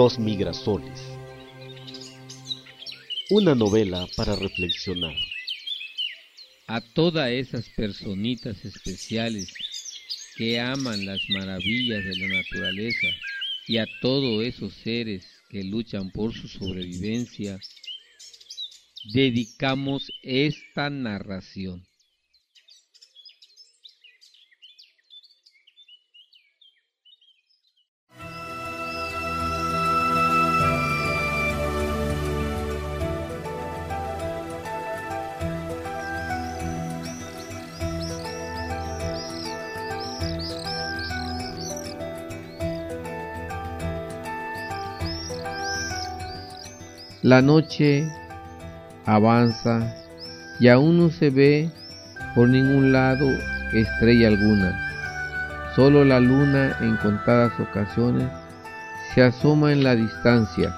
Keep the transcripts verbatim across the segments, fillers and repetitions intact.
Los Migrasoles. Una novela para reflexionar. A todas esas personitas especiales que aman las maravillas de la naturaleza y a todos esos seres que luchan por su sobrevivencia, dedicamos esta narración. La noche avanza y aún no se ve por ningún lado estrella alguna. Solo la luna en contadas ocasiones se asoma en la distancia.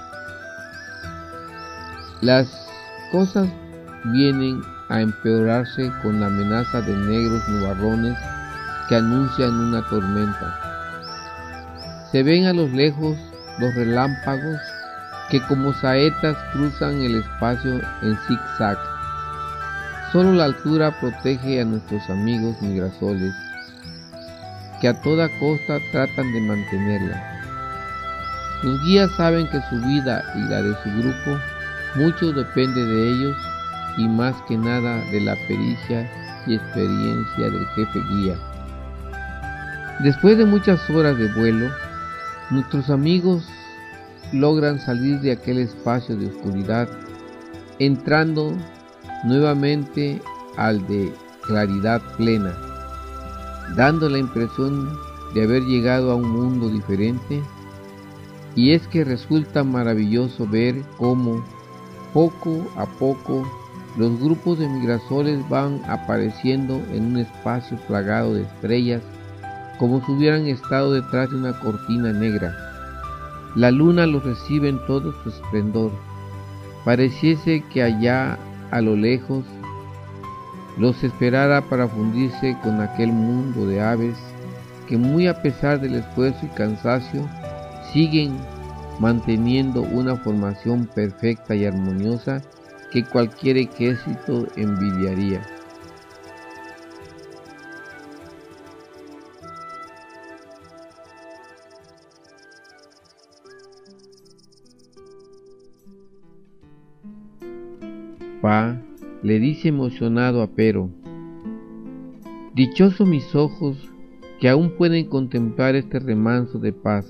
Las cosas vienen a empeorarse con la amenaza de negros nubarrones que anuncian una tormenta. Se ven a lo lejos los relámpagos que como saetas cruzan el espacio en zigzag. Solo la altura protege a nuestros amigos migrasoles, que a toda costa tratan de mantenerla. Los guías saben que su vida y la de su grupo mucho depende de ellos y más que nada de la pericia y experiencia del jefe guía. Después de muchas horas de vuelo, nuestros amigos logran salir de aquel espacio de oscuridad, entrando nuevamente al de claridad plena, dando la impresión de haber llegado a un mundo diferente. Y es que resulta maravilloso ver cómo, poco a poco, los grupos de migrasoles van apareciendo en un espacio plagado de estrellas, como si hubieran estado detrás de una cortina negra. La luna los recibe en todo su esplendor. Pareciese que allá a lo lejos los esperara para fundirse con aquel mundo de aves que, muy a pesar del esfuerzo y cansancio, siguen manteniendo una formación perfecta y armoniosa que cualquier ejército envidiaría. Pa le dice emocionado a Pero: dichosos mis ojos que aún pueden contemplar este remanso de paz.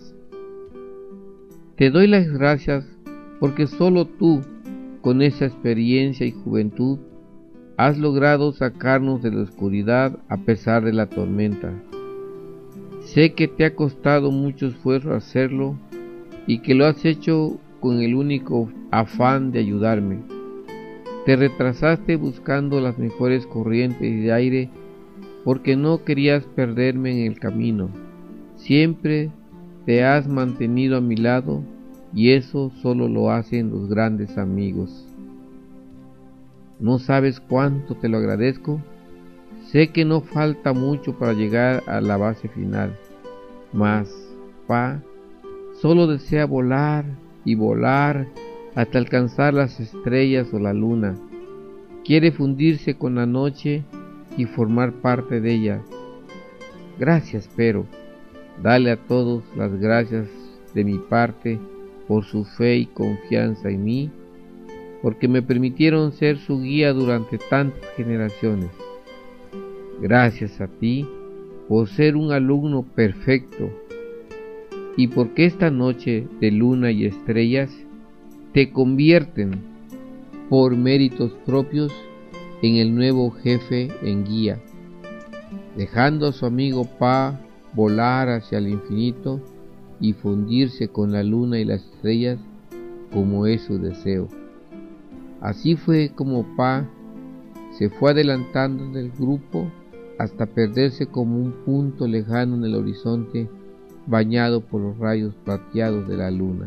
Te doy las gracias porque solo tú, con esa experiencia y juventud, has logrado sacarnos de la oscuridad a pesar de la tormenta. Sé que te ha costado mucho esfuerzo hacerlo y que lo has hecho con el único afán de ayudarme. Te retrasaste buscando las mejores corrientes de aire porque no querías perderme en el camino. Siempre te has mantenido a mi lado y eso solo lo hacen los grandes amigos. ¿No sabes cuánto te lo agradezco? Sé que no falta mucho para llegar a la base final, mas Pa solo desea volar y volar hasta alcanzar las estrellas o la luna. Quiere fundirse con la noche y formar parte de ella. Gracias, Pero. Dale a todos las gracias de mi parte por su fe y confianza en mí, porque me permitieron ser su guía durante tantas generaciones. Gracias a ti por ser un alumno perfecto y porque esta noche de luna y estrellas te convierten, por méritos propios, en el nuevo jefe en guía, dejando a su amigo Pa volar hacia el infinito y fundirse con la luna y las estrellas como es su deseo. Así fue como Pa se fue adelantando del grupo hasta perderse como un punto lejano en el horizonte, bañado por los rayos plateados de la luna.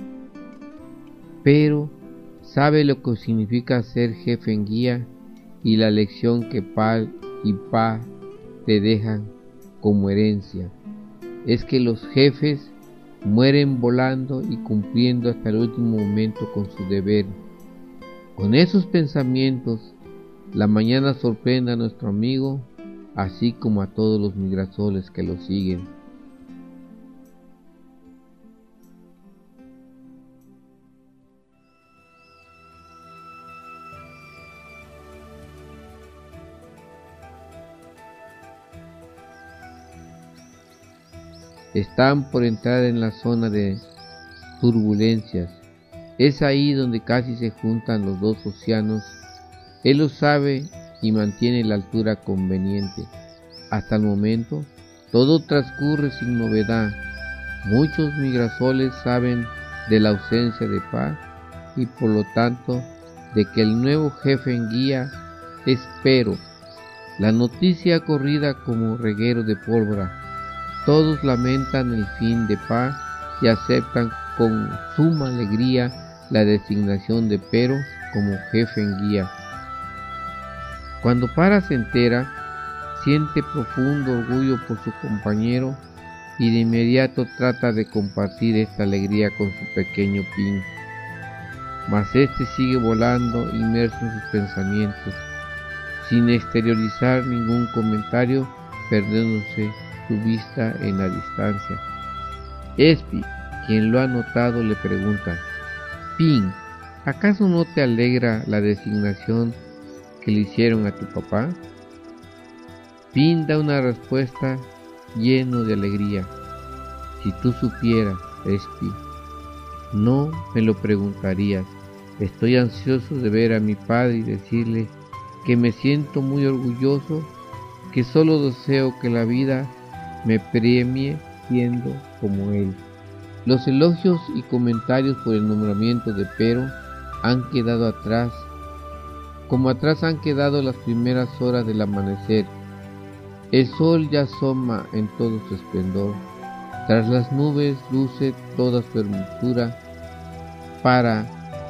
Pero sabe lo que significa ser jefe en guía y la lección que Pa y Pa te dejan como herencia es que los jefes mueren volando y cumpliendo hasta el último momento con su deber. Con esos pensamientos, la mañana sorprende a nuestro amigo, así como a todos los migrasoles que lo siguen. Están por entrar en la zona de turbulencias. Es ahí donde casi se juntan los dos océanos. Él lo sabe y mantiene la altura conveniente. Hasta el momento, todo transcurre sin novedad. Muchos migrasoles saben de la ausencia de paz y por lo tanto de que el nuevo jefe en guía es Pero. La noticia corrida como reguero de pólvora. Todos lamentan el fin de paz y aceptan con suma alegría la designación de Pero como jefe en guía. Cuando Para se entera, siente profundo orgullo por su compañero y de inmediato trata de compartir esta alegría con su pequeño Pin. Mas este sigue volando inmerso en sus pensamientos, sin exteriorizar ningún comentario, perdiéndose su vista en la distancia. Espi, quien lo ha notado, le pregunta: Pin, ¿acaso no te alegra la designación que le hicieron a tu papá? Pin da una respuesta lleno de alegría: si tú supieras, Espi, no me lo preguntarías. Estoy ansioso de ver a mi padre y decirle que me siento muy orgulloso, que solo deseo que la vida me premie siendo como él. Los elogios y comentarios por el nombramiento de Pero han quedado atrás, como atrás han quedado las primeras horas del amanecer. El sol ya asoma en todo su esplendor. Tras las nubes luce toda su hermosura. Para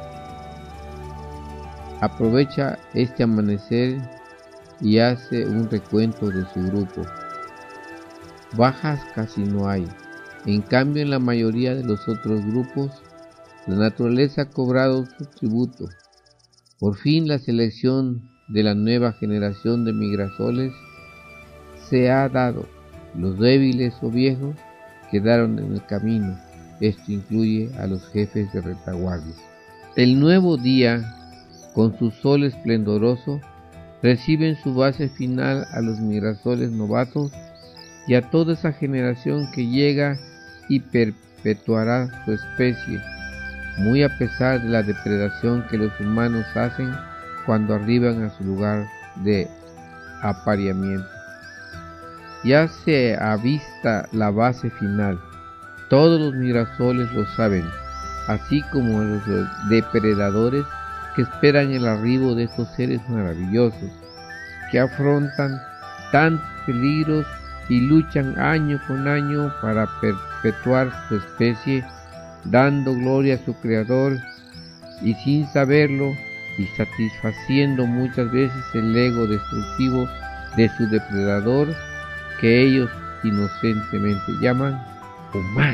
aprovecha este amanecer y hace un recuento de su grupo. Bajas casi no hay. En cambio, en la mayoría de los otros grupos, la naturaleza ha cobrado su tributo. Por fin la selección de la nueva generación de migrasoles se ha dado. Los débiles o viejos quedaron en el camino. Esto incluye a los jefes de retaguardia. El nuevo día, con su sol esplendoroso, recibe en su base final a los migrasoles novatos y a toda esa generación que llega y perpetuará su especie, muy a pesar de la depredación que los humanos hacen cuando arriban a su lugar de apareamiento. Ya se avista la base final. Todos los migrasoles lo saben, así como los depredadores que esperan el arribo de estos seres maravillosos, que afrontan tantos peligros y luchan año con año para perpetuar su especie, dando gloria a su creador y sin saberlo y satisfaciendo muchas veces el ego destructivo de su depredador, que ellos inocentemente llaman humanos.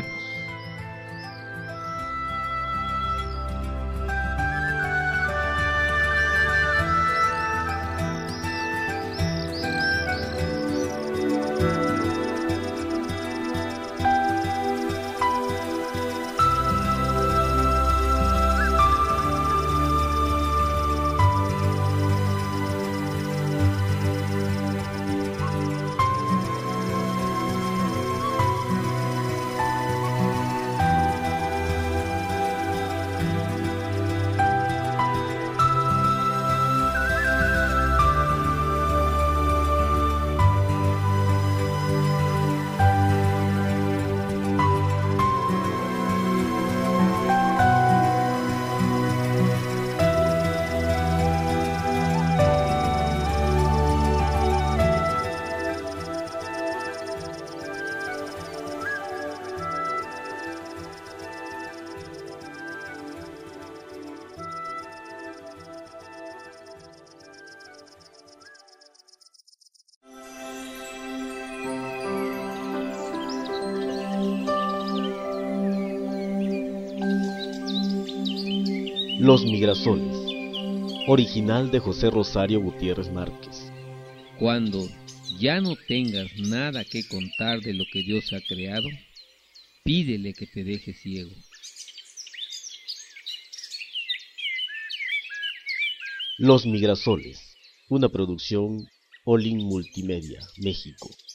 Los Migrasoles, original de José Rosario Gutiérrez Márquez. Cuando ya no tengas nada que contar de lo que Dios ha creado, pídele que te deje ciego. Los Migrasoles, una producción Olin Multimedia, México.